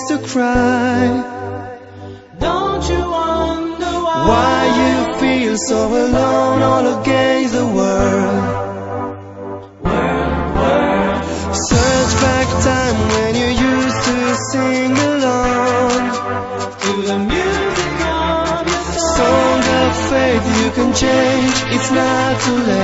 to cry. Don't you wonder Why you feel so alone all against the world? Search back time when you used to sing along to the music of your song? Song of faith, you can change, it's not too late.